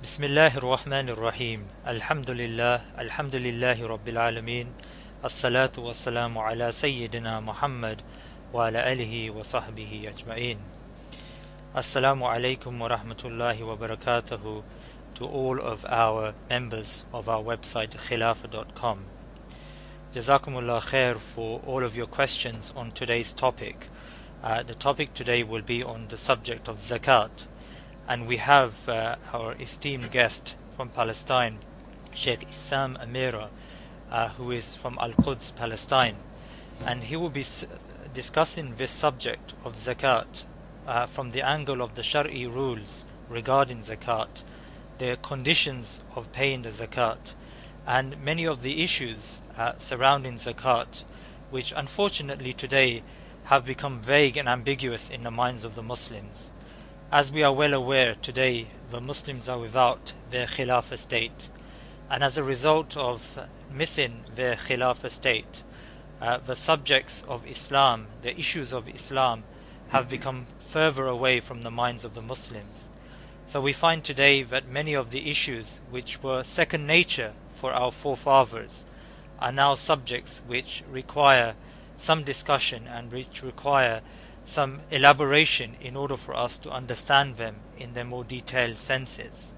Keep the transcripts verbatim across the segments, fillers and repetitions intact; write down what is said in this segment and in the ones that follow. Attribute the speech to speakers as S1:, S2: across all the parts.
S1: Bismillahir Rahmanir Rahim. Alhamdulillah, Alhamdulillahi Rabbil Alameen. As-salatu was-salamu ala Sayyidina Muhammad wa ala alihi wa sahbihi ajma'in. Assalamu alaikum wa rahmatullahi wa barakatuhu to all of our members of our website khilafa dot com. Jazakumullah khair for all of your questions on today's topic. Uh, the topic today will be on the subject of zakat. And we have uh, our esteemed guest from Palestine, Sheikh Issam Amira, uh, who is from Al-Quds, Palestine. And he will be s- discussing this subject of zakat uh, from the angle of the Shari rules regarding zakat, the conditions of paying the zakat, and many of the issues uh, surrounding zakat, which unfortunately today have become vague and ambiguous in the minds of the Muslims. As we are well aware, today the Muslims are without their Khilafah state, and as a result of missing their Khilafah state, uh, the subjects of Islam, the issues of Islam, have become further away from the minds of the Muslims. So we find today that many of the issues which were second nature for our forefathers are now subjects which require some discussion and which require some elaboration in order for us to understand them in their more detailed senses.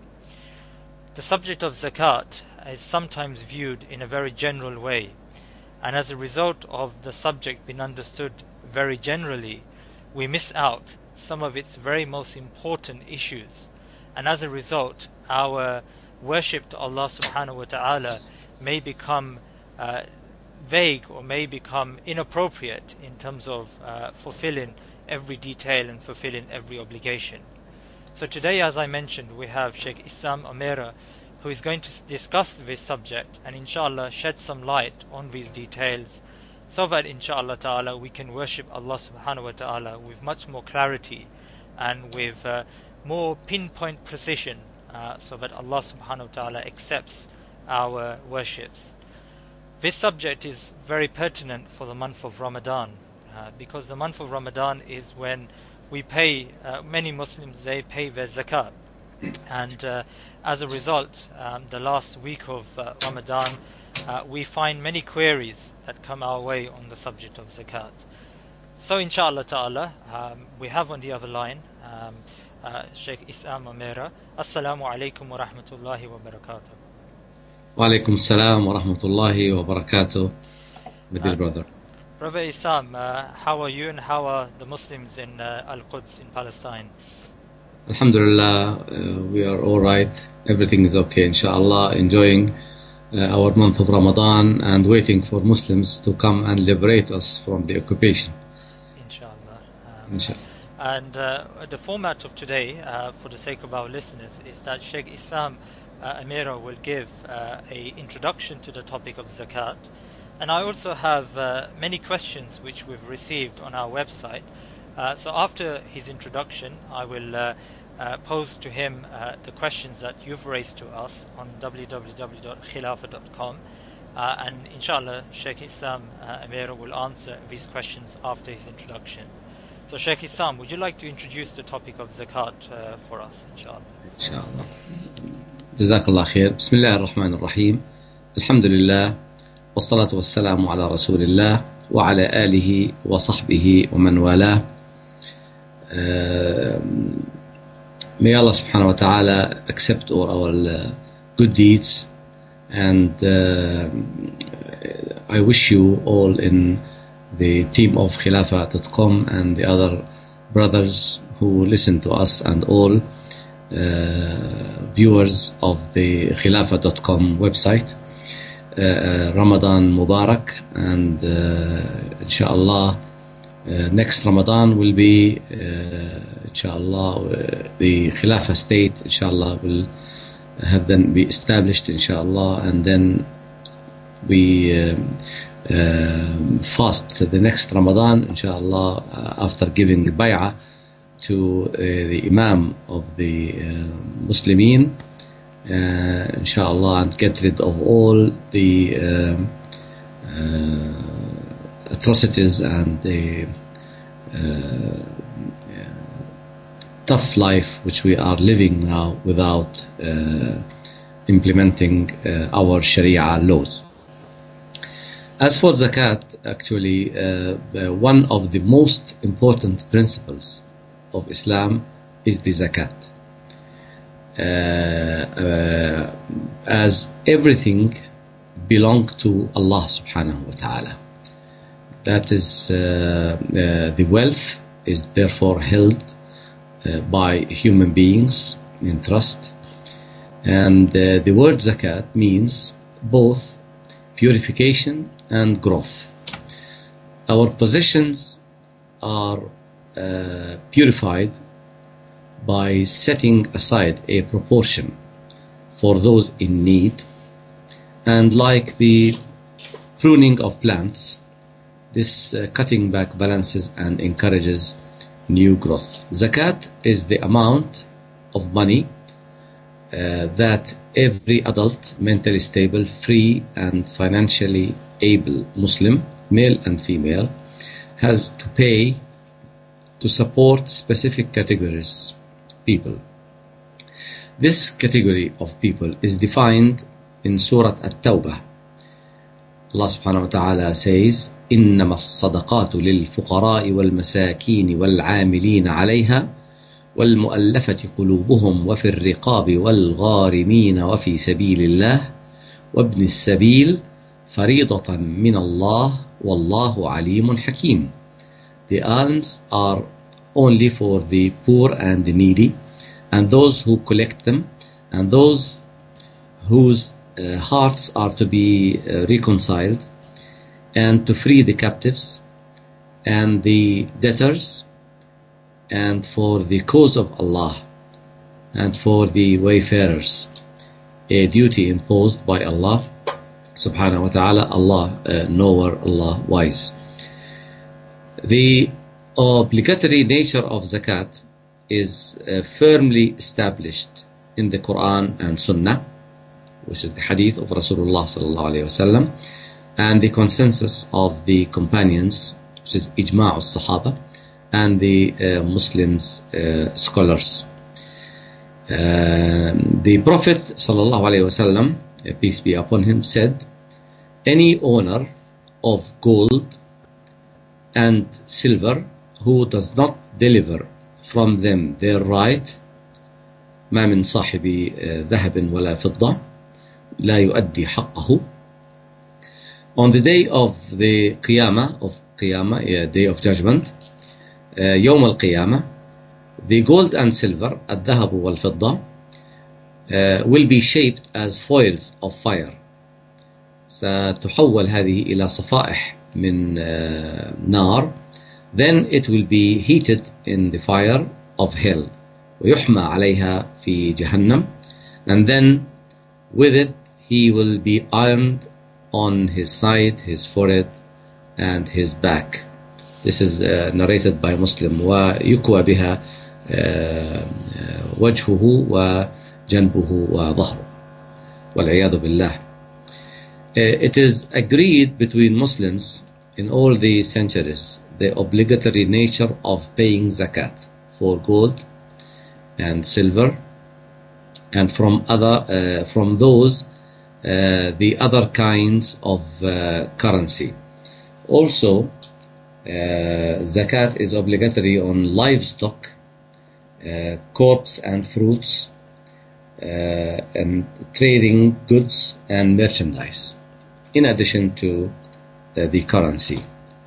S1: The subject of zakat is sometimes viewed in a very general way, and as a result of the subject being understood very generally, we miss out some of its very most important issues, and as a result our worship to Allah subhanahu wa ta'ala may become uh, vague or may become inappropriate in terms of uh, fulfilling every detail and fulfilling every obligation. So today, as I mentioned, we have Sheikh Issam Amira, who is going to discuss this subject and inshallah shed some light on these details, so that inshallah ta'ala we can worship Allah subhanahu wa ta'ala with much more clarity and with uh, more pinpoint precision, uh, so that Allah subhanahu wa ta'ala accepts our worships. This subject is very pertinent for the month of Ramadan, uh, because the month of Ramadan is when we pay, uh, many Muslims, they pay their zakat. And uh, as a result, um, the last week of uh, Ramadan, uh, we find many queries that come our way on the subject of zakat. So inshallah ta'ala, um, we have on the other line um, uh, Sheikh Issam Amira. Assalamu alaikum wa rahmatullahi wa barakatuh.
S2: Wa alaikum assalam wa rahmatullahi wa barakatuh, my dear
S1: Uh,
S2: brother.
S1: Brother Issam, uh, how are you and how are the Muslims in uh, Al-Quds in Palestine?
S2: Alhamdulillah, uh, we are all right. Everything is okay, inshallah. Enjoying uh, our month of Ramadan and waiting for Muslims to come and liberate us from the occupation.
S1: Inshallah. Um,
S2: Inshallah.
S1: and uh, the format of today, uh, for the sake of our listeners, is that Sheikh Issam uh, Amira will give uh, a introduction to the topic of zakat. And I also have uh, many questions which we've received on our website. Uh, so after his introduction, I will uh, uh, pose to him uh, the questions that you've raised to us on w w w dot khilafa dot com. Uh, and inshallah, Sheikh Issam uh, Amira will answer these questions after his introduction. So Sheikh Issam, would you like to introduce the topic of zakat uh, for us, inshallah?
S2: Inshallah. Jazakallah khair. Bismillah ar-Rahman ar-Rahim. Alhamdulillah. والصلاة والسلام على رسول الله وعلى آله وصحبه ومن والاه. Uh, may Allah subhanahu wa ta'ala accept all our uh, good deeds, and uh, I wish you all in the team of khilafa dot com and the other brothers who listen to us and all uh, viewers of the khilafa dot com website. Uh, Ramadan Mubarak, and uh, inshallah uh, next Ramadan will be uh, inshallah uh, the Khilafah state inshallah will have then be established inshallah, and then we uh, uh, fast the next Ramadan inshallah uh, after giving bay'ah to uh, the Imam of the uh, Muslimin, Uh, inshallah, and get rid of all the uh, uh, atrocities and the uh, tough life which we are living now without uh, implementing uh, our Sharia laws. As for zakat, actually, uh, one of the most important principles of Islam is the zakat. Uh, uh, as everything belongs to Allah subhanahu wa ta'ala. That is, uh, uh, the wealth is therefore held uh, by human beings in trust. And uh, the word zakat means both purification and growth. Our possessions are uh, purified by setting aside a proportion for those in need, and like the pruning of plants, this uh, cutting back balances and encourages new growth. Zakat is the amount of money uh, that every adult, mentally stable, free and financially able Muslim, male and female, has to pay to support specific categories people. This category of people is defined in Surah At-Tawbah. Allah subhanahu wa ta'ala says, إِنَّمَا الصَّدَقَاتُ لِلْفُقَرَاءِ وَالْمَسَاكِينِ وَالْعَامِلِينَ عَلَيْهَا وَالْمُؤَلَّفَةِ قُلُوبُهُمْ وَفِي الرِّقَابِ وَالْغَارِمِينَ وَفِي سَبِيلِ اللَّهِ وَابْنِ السَّبِيلِ فَرِيضَةً مِّنَ اللَّهِ وَاللَّهُ عَلِيمٌ حَكِيمٌ. The alms are only for the poor and the needy, and those who collect them, and those whose uh, hearts are to be uh, reconciled, and to free the captives and the debtors, and for the cause of Allah, and for the wayfarers, a duty imposed by Allah subhanahu wa ta'ala, Allah uh, knower, Allah wise. The obligatory nature of zakat is uh, firmly established in the Quran and Sunnah, which is the hadith of Rasulullah sallallahu alayhi wasallam, and the consensus of the companions, which is ijma' al-sahaba, and the uh, Muslims uh, scholars. Uh, the Prophet sallallahu alayhi wasallam, peace be upon him, said, any owner of gold and silver who does not deliver from them their right, ما من صاحب ذهب ولا فضة لا يؤدي حقه. On the day of the Qiyamah, of Qiyamah, yeah, day of judgment, uh, يوم القيامة, the gold and silver, الذهب والفضة, uh, will be shaped as foils of fire. ستحول هذه إلى صفائح من uh, نار. Then it will be heated in the fire of hell. ويحمى عليها في جهنم. And then with it he will be ironed on his side, his forehead, and his back. This is uh, narrated by Muslim. ويكوى بها uh, وجهه وجنبه وظهره. والعياذ بالله. It is agreed between Muslims in all the centuries the obligatory nature of paying zakat for gold and silver, and from other uh, from those uh, the other kinds of uh, currency. Also, uh, zakat is obligatory on livestock, uh, crops and fruits, uh, and trading goods and merchandise, in addition to uh, the currency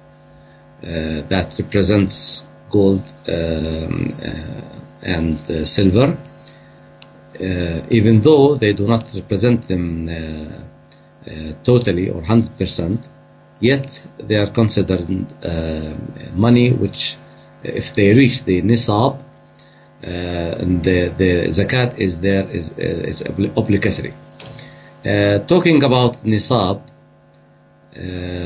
S2: uh, that represents gold um, uh, and uh, silver, uh, even though they do not represent them uh, uh, totally or one hundred percent, yet they are considered uh, money which, if they reach the nisab, uh, and the, the zakat is there, is, uh, is obligatory. Uh, talking about nisab, uh,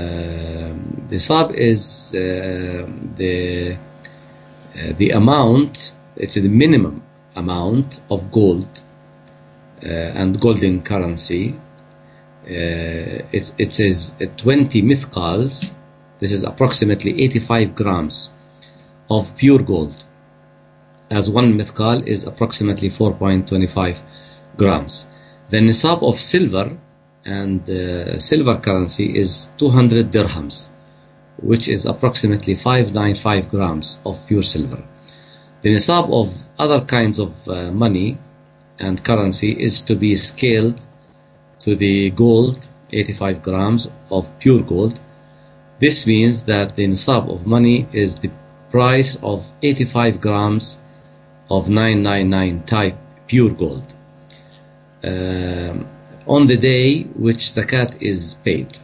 S2: nisab is uh, the uh, the amount, it's the minimum amount of gold uh, and golden currency. Uh, it, it says twenty mithqals. This is approximately eighty-five grams of pure gold. as one mithqal is approximately four point two five grams. The nisab of silver and uh, silver currency is two hundred dirhams, which is approximately five hundred ninety-five grams of pure silver. The nisab of other kinds of uh, money and currency is to be scaled to the gold, eighty-five grams of pure gold. This means that the nisab of money is the price of eighty-five grams of nine ninety-nine type pure gold uh, on the day which zakat is paid.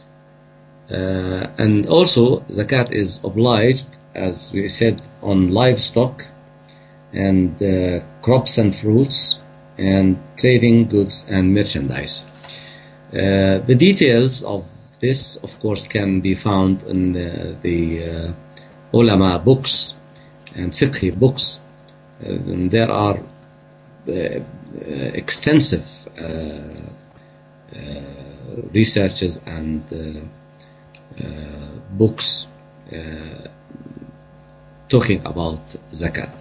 S2: Uh, and also zakat is obliged, as we said, on livestock and uh, crops and fruits and trading goods and merchandise. Uh, the details of this, of course, can be found in the, the uh, ulama books and fiqh books. Uh, and there are uh, uh, extensive uh, uh, researches and uh, uh, books uh, talking about zakat.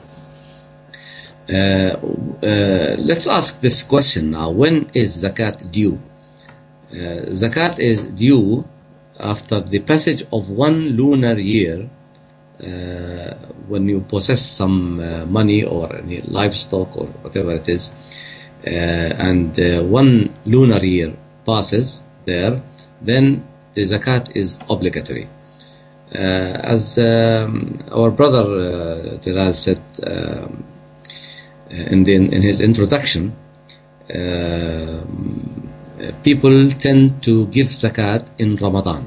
S2: Uh, uh, let's ask this question now. When is zakat due? Uh, zakat is due after the passage of one lunar year, uh, when you possess some uh, money or any livestock or whatever it is, uh, and uh, one lunar year passes there, then the zakat is obligatory. Uh, as um, our brother uh, Jalal said um, in, the, in his introduction, uh, people tend to give zakat in Ramadan,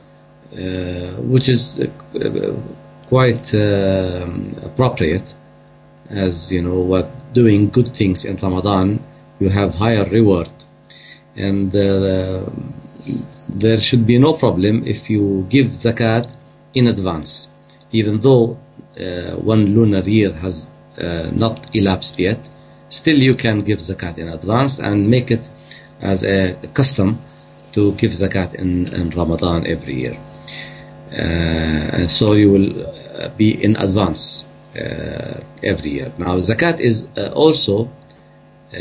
S2: uh, which is uh, quite uh, appropriate, as you know, what doing good things in Ramadan, you have higher reward, and uh, there should be no problem if you give zakat in advance, even though uh, one lunar year has uh, not elapsed yet. Still, you can give zakat in advance and make it as a custom to give zakat in, in Ramadan every year. Uh, and so you will be in advance uh, every year. Now, zakat is uh, also, uh,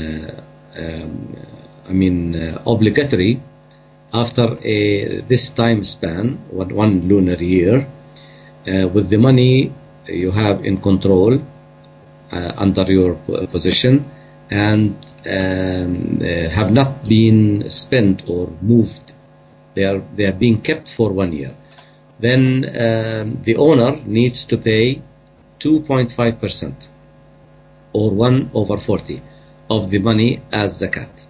S2: um, I mean, uh, obligatory after a, this time span, one, one lunar year, uh, with the money you have in control uh, under your position, and um, uh, have not been spent or moved. They are they are being kept for one year. Then um, the owner needs to pay two point five percent or one over forty of the money as zakat.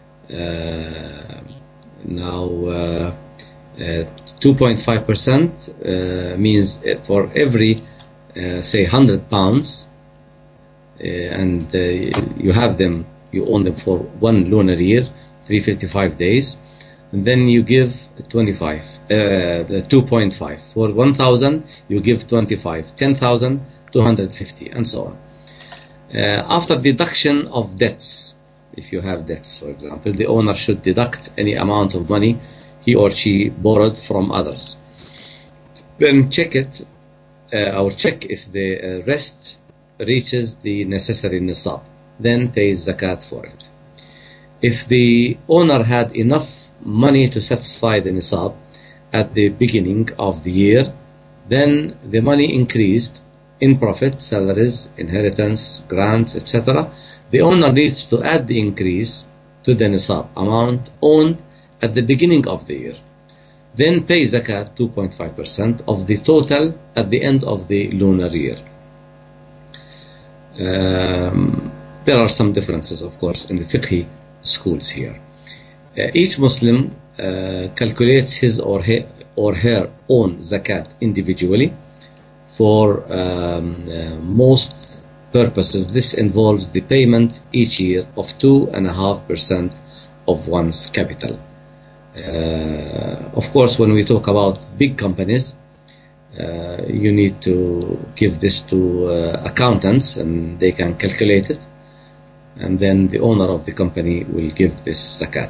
S2: Uh, now, uh, uh, two point five percent uh, means for every, uh, say, one hundred pounds, Uh, and uh, you have them, you own them for one lunar year, three hundred fifty-five days, and then you give twenty-five, uh, the two point five. For one thousand, you give twenty-five, ten thousand, two hundred fifty, and so on. Uh, after deduction of debts, if you have debts, for example, the owner should deduct any amount of money he or she borrowed from others. Then check it, uh, or check if the uh, rest reaches the necessary nisab, then pays zakat for it. If the owner had enough money to satisfy the nisab at the beginning of the year, then the money increased in profit, salaries, inheritance, grants, et cetera. The owner needs to add the increase to the nisab amount owned at the beginning of the year. Then pay zakat two point five percent of the total at the end of the lunar year. Um, there are some differences, of course, in the fiqh schools here. Uh, each Muslim uh, calculates his or her, or her own zakat individually. For um, uh, most purposes, this involves the payment each year of two and a half percent of one's capital. Uh, of course, when we talk about big companies, Uh, you need to give this to uh, accountants, and they can calculate it, and then the owner of the company will give this zakat.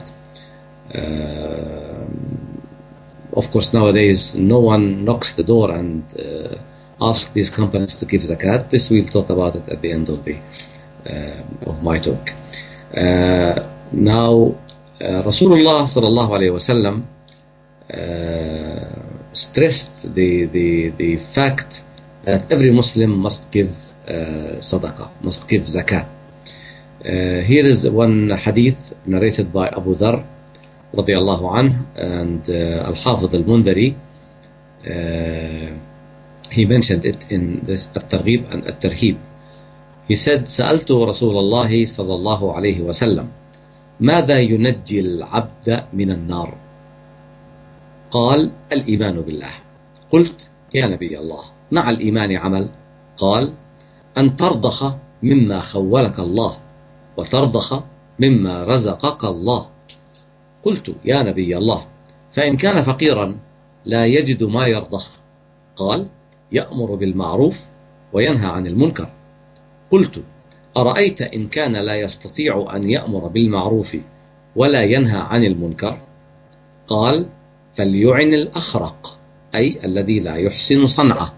S2: Uh, of course, nowadays no one knocks the door and uh, ask these companies to give zakat. This we'll talk about it at the end of the uh, of my talk. Uh, now, uh, Rasulullah sallallahu alaihi wasallam uh, stressed the, the the fact that every Muslim must give uh, sadaqah, must give zakat. Uh, here is one hadith narrated by Abu Dharr radiyallahu anhu, and uh, Al-Hafidh al-Mundhari, uh, he mentioned it in this At-Targhib and At-Tarhib. He said, سألت رسول الله صلى الله عليه وسلم ماذا ينجي العبد من النار؟ قال الإيمان بالله. قلت يا نبي الله مع الإيمان عمل؟ قال أن ترضخ مما خولك الله وترضخ مما رزقك الله. قلت يا نبي الله فإن كان فقيرا لا يجد ما يرضخ؟ قال يأمر بالمعروف وينهى عن المنكر. قلت أرأيت إن كان لا يستطيع أن يأمر بالمعروف ولا ينهى عن المنكر؟ قال فليعن الأخرق، أي الذي لا يحسن صنعه.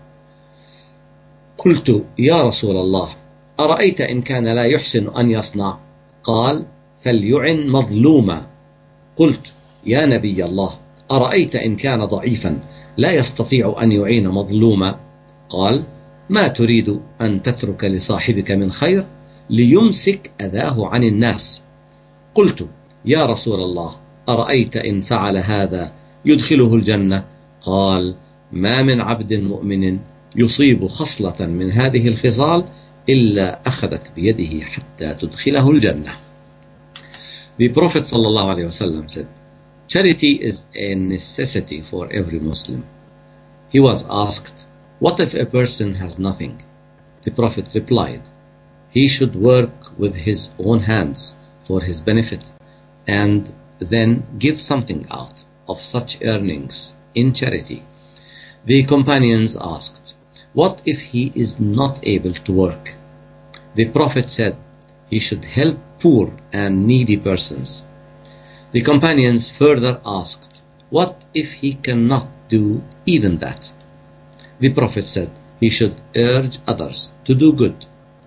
S2: قلت يا رسول الله أرأيت إن كان لا يحسن أن يصنع؟ قال فليعن مظلوما. قلت يا نبي الله أرأيت إن كان ضعيفا لا يستطيع أن يعين مظلوما؟ قال ما تريد أن تترك لصاحبك من خير ليمسك أذاه عن الناس؟ قلت يا رسول الله أرأيت إن فعل هذا يدخله الجنة؟ قال ما من عبد مؤمن يصيب خصلة من هذه الخصال إلا أخذت بيده حتى تدخله الجنة. The Prophet sallallahu alaihi wasallam said, charity is a necessity for every Muslim. He was asked, what if a person has nothing? The Prophet replied, he should work with his own hands for his benefit and then give something out of such earnings in charity. The companions asked, what if he is not able to work? The Prophet said, he should help poor and needy persons. The companions further asked, what if he cannot do even that? The Prophet said, he should urge others to do good.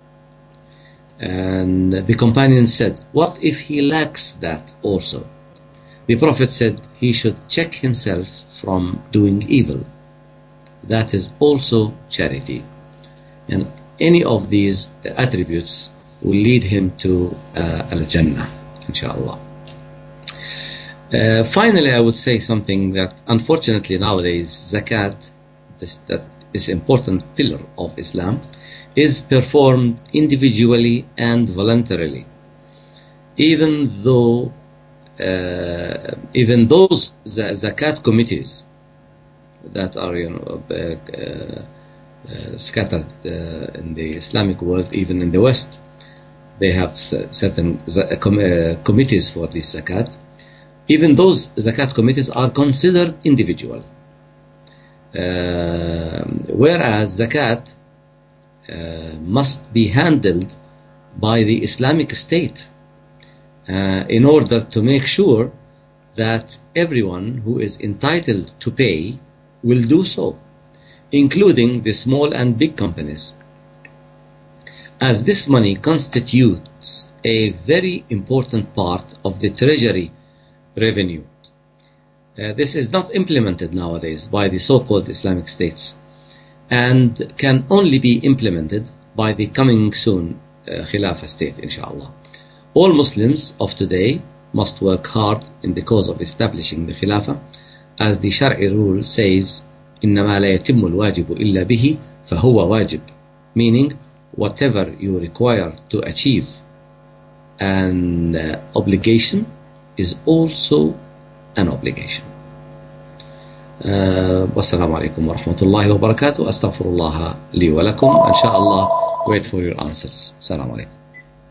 S2: And the companions said, what if he lacks that also? The Prophet said, he should check himself from doing evil. That is also charity. And any of these attributes will lead him to uh, Al-Jannah, inshallah. Uh, finally, I would say something that unfortunately nowadays, zakat, this, that is important pillar of Islam, is performed individually and voluntarily. Even though, uh, even those zakat committees that are, you know, uh, uh, scattered uh, in the Islamic world, even in the West, they have certain com uh, committees for this zakat. Even those zakat committees are considered individual. Uh, whereas zakat uh, must be handled by the Islamic State uh, in order to make sure that everyone who is entitled to pay will do so, including the small and big companies, as this money constitutes a very important part of the treasury revenue. Uh, this is not implemented nowadays by the so-called Islamic states and can only be implemented by the coming soon uh, Khilafah state, inshallah. All Muslims of today must work hard in the cause of establishing the Khilafah, as the Shar'i rule says, إنما لا يتم الواجب إلا به فهو واجب, meaning whatever you require to achieve an uh, obligation is also an obligation. Uh, wassalamu alaikum wa rahmatullahi wa barakatuh. Astaghfirullah li wa lakum. Inshallah, wait for your answers. Assalamu alaikum.